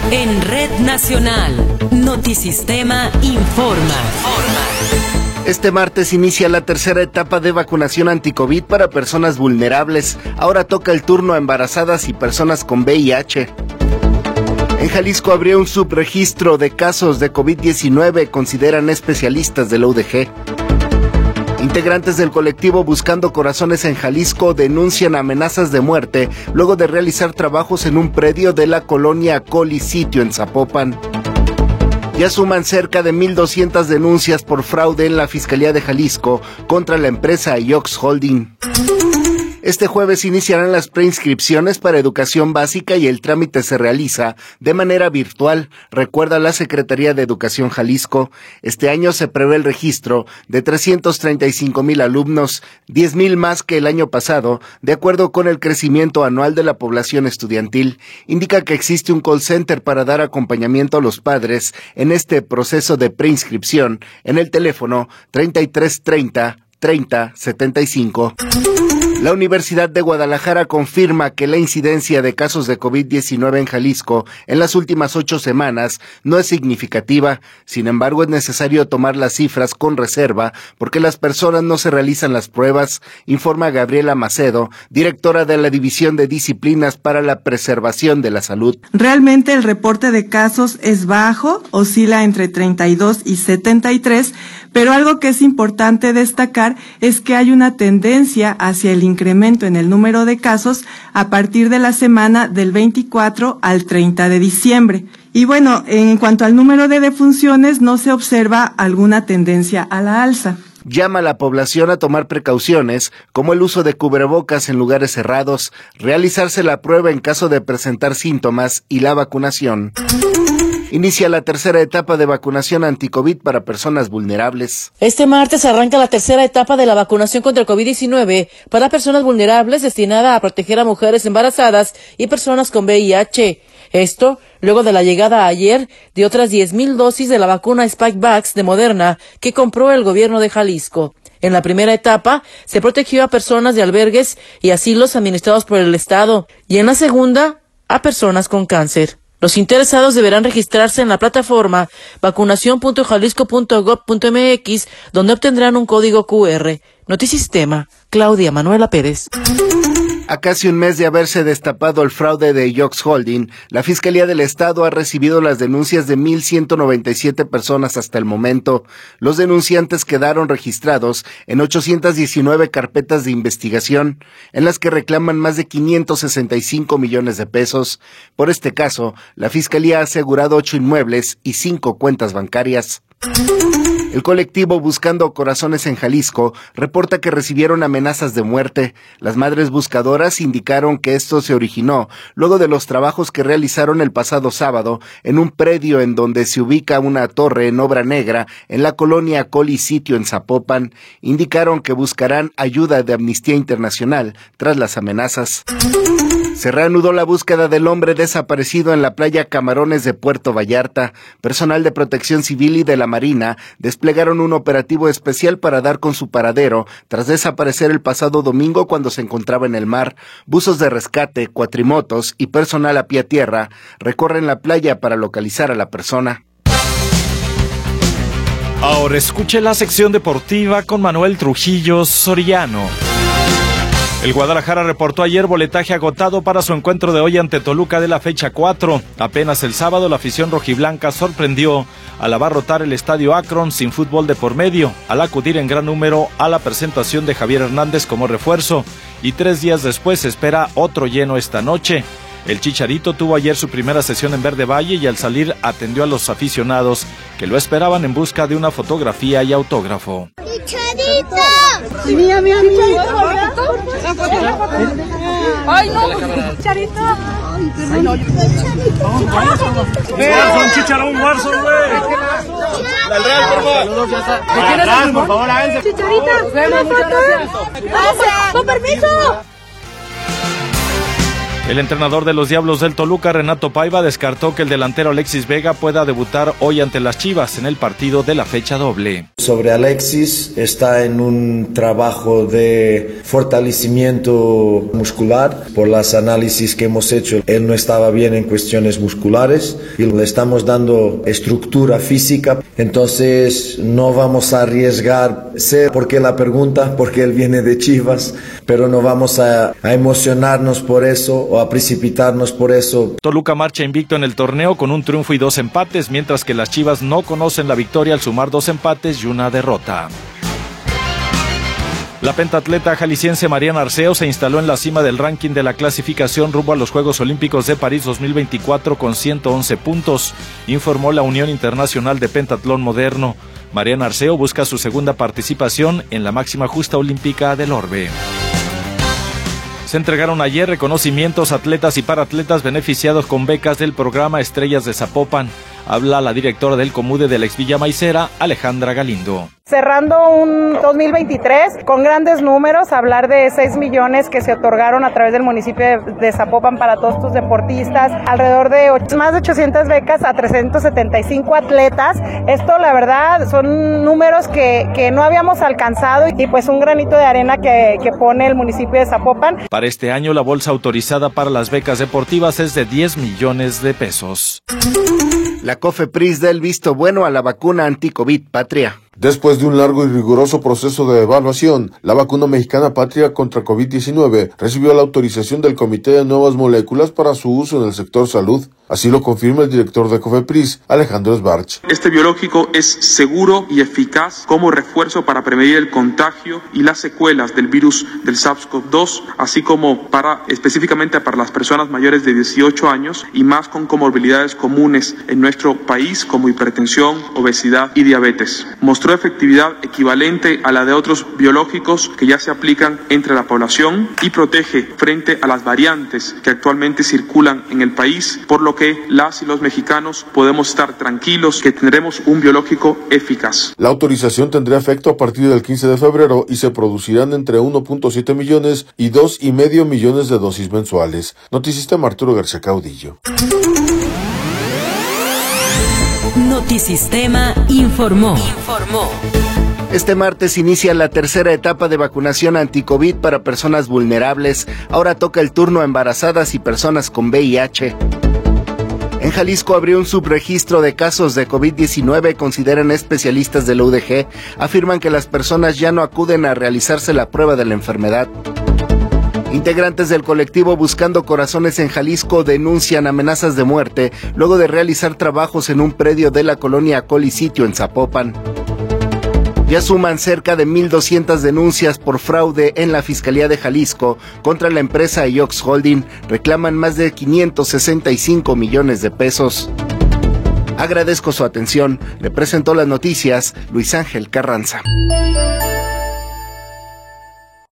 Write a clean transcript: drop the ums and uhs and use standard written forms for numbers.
En Red Nacional, Notisistema informa. Este martes inicia la tercera etapa de vacunación anti-COVID para personas vulnerables. Ahora toca el turno a embarazadas y personas con VIH. En Jalisco habría un subregistro de casos de COVID-19, consideran especialistas de la UDG. Integrantes del colectivo Buscando Corazones en Jalisco denuncian amenazas de muerte luego de realizar trabajos en un predio de la colonia Coli Sitio en Zapopan. Ya suman cerca de 1,200 denuncias por fraude en la Fiscalía de Jalisco contra la empresa Iox Holding. Este jueves iniciarán las preinscripciones para educación básica y el trámite se realiza de manera virtual, recuerda la Secretaría de Educación Jalisco. Este año se prevé el registro de 335,000 alumnos, 10,000 más que el año pasado, de acuerdo con el crecimiento anual de la población estudiantil. Indica que existe un call center para dar acompañamiento a los padres en este proceso de preinscripción en el teléfono 3330 3075. La Universidad de Guadalajara confirma que la incidencia de casos de COVID-19 en Jalisco en las últimas 8 semanas no es significativa. Sin embargo, es necesario tomar las cifras con reserva porque las personas no se realizan las pruebas, informa Gabriela Macedo, directora de la División de Disciplinas para la Preservación de la Salud. Realmente el reporte de casos es bajo, oscila entre 32 y 73, pero algo que es importante destacar es que hay una tendencia hacia el incremento en el número de casos a partir de la semana del 24 al 30 de diciembre. Y bueno, en cuanto al número de defunciones, no se observa alguna tendencia a la alza. Llama a la población a tomar precauciones, como el uso de cubrebocas en lugares cerrados, realizarse la prueba en caso de presentar síntomas y la vacunación. Inicia la tercera etapa de vacunación anti-COVID para personas vulnerables. Este martes arranca la tercera etapa de la vacunación contra el COVID-19 para personas vulnerables destinada a proteger a mujeres embarazadas y personas con VIH. Esto luego de la llegada ayer de otras 10,000 dosis de la vacuna Spikevax de Moderna que compró el gobierno de Jalisco. En la primera etapa se protegió a personas de albergues y asilos administrados por el Estado y en la segunda a personas con cáncer. Los interesados deberán registrarse en la plataforma vacunacion.jalisco.gov.mx, donde obtendrán un código QR. Notisistema, Claudia Manuela Pérez. A casi un mes de haberse destapado el fraude de Iox Holding, la Fiscalía del Estado ha recibido las denuncias de 1,197 personas hasta el momento. Los denunciantes quedaron registrados en 819 carpetas de investigación, en las que reclaman más de 565 millones de pesos. Por este caso, la Fiscalía ha asegurado 8 inmuebles y 5 cuentas bancarias. El colectivo Buscando Corazones en Jalisco reporta que recibieron amenazas de muerte. Las madres buscadoras indicaron que esto se originó luego de los trabajos que realizaron el pasado sábado en un predio en donde se ubica una torre en obra negra en la colonia Coli Sitio en Zapopan. Indicaron que buscarán ayuda de Amnistía Internacional tras las amenazas. Se reanudó la búsqueda del hombre desaparecido en la playa Camarones de Puerto Vallarta. Personal de Protección Civil y de la Marina desplegaron un operativo especial para dar con su paradero tras desaparecer el pasado domingo cuando se encontraba en el mar. Buzos de rescate, cuatrimotos y personal a pie a tierra recorren la playa para localizar a la persona. Ahora escuche la sección deportiva con Manuel Trujillo Soriano. El Guadalajara reportó ayer boletaje agotado para su encuentro de hoy ante Toluca de la fecha 4. Apenas el sábado la afición rojiblanca sorprendió al abarrotar el estadio Akron sin fútbol de por medio, al acudir en gran número a la presentación de Javier Hernández como refuerzo, y 3 días después se espera otro lleno esta noche. El Chicharito tuvo ayer su primera sesión en Verde Valle y al salir atendió a los aficionados que lo esperaban en busca de una fotografía y autógrafo. ¡Chicharito! Mira, ¡ay, no! ¡Chicharito! ¡Ay, no! ¡Un chicharón, Warson, güey! ¡Al Real, por favor! ¡Atrás, por favor, háganse! ¡Chicharito! ¡Muchas gracias! ¡Con permiso! El entrenador de los Diablos del Toluca, Renato Paiva, descartó que el delantero Alexis Vega pueda debutar hoy ante las Chivas en el partido de la fecha doble. Sobre Alexis, está en un trabajo de fortalecimiento muscular. Por los análisis que hemos hecho, él no estaba bien en cuestiones musculares y le estamos dando estructura física. Entonces no vamos a arriesgar, sé por qué la pregunta, porque él viene de Chivas, pero no vamos a emocionarnos por eso o a precipitarnos por eso. Toluca marcha invicto en el torneo con un triunfo y 2 empates, mientras que las Chivas no conocen la victoria al sumar 2 empates y una derrota. La pentatleta jalisciense Mariana Arceo se instaló en la cima del ranking de la clasificación rumbo a los Juegos Olímpicos de París 2024 con 111 puntos, informó la Unión Internacional de Pentatlón Moderno. Mariana Arceo busca su segunda participación en la máxima justa olímpica del orbe. Se entregaron ayer reconocimientos a atletas y paratletas beneficiados con becas del programa Estrellas de Zapopan. Habla la directora del Comude de la Exvilla Maicera, Alejandra Galindo. Cerrando un 2023 con grandes números, hablar de 6 millones que se otorgaron a través del municipio de Zapopan para todos tus deportistas, alrededor de más de 800 becas a 375 atletas. Esto, la verdad, son números que no habíamos alcanzado y pues un granito de arena que pone el municipio de Zapopan. Para este año, la bolsa autorizada para las becas deportivas es de 10 millones de pesos. La COFEPRIS da el visto bueno a la vacuna anti-COVID Patria. Después de un largo y riguroso proceso de evaluación, la vacuna mexicana Patria contra COVID-19 recibió la autorización del Comité de Nuevas Moléculas para su uso en el sector salud. Así lo confirma el director de COFEPRIS, Alejandro Sbarch. Este biológico es seguro y eficaz como refuerzo para prevenir el contagio y las secuelas del virus del SARS-CoV-2, así como específicamente para las personas mayores de 18 años y más con comorbilidades comunes en nuestro país como hipertensión, obesidad y diabetes. Mostró efectividad equivalente a la de otros biológicos que ya se aplican entre la población y protege frente a las variantes que actualmente circulan en el país, por lo que las y los mexicanos podemos estar tranquilos que tendremos un biológico eficaz. La autorización tendrá efecto a partir del 15 de febrero y se producirán entre 1.7 millones y 2.5 millones de dosis mensuales. Notisistema Arturo García Caudillo. Notisistema informó. Este martes inicia la tercera etapa de vacunación anti-COVID para personas vulnerables. Ahora toca el turno a embarazadas y personas con VIH. En Jalisco abrió un subregistro de casos de COVID-19, consideran especialistas de la UDG. Afirman que las personas ya no acuden a realizarse la prueba de la enfermedad. Integrantes del colectivo Buscando Corazones en Jalisco denuncian amenazas de muerte luego de realizar trabajos en un predio de la colonia Colisitio en Zapopan. Ya suman cerca de 1,200 denuncias por fraude en la Fiscalía de Jalisco contra la empresa Iox Holding. Reclaman más de 565 millones de pesos. Agradezco su atención. Le presentó las noticias Luis Ángel Carranza.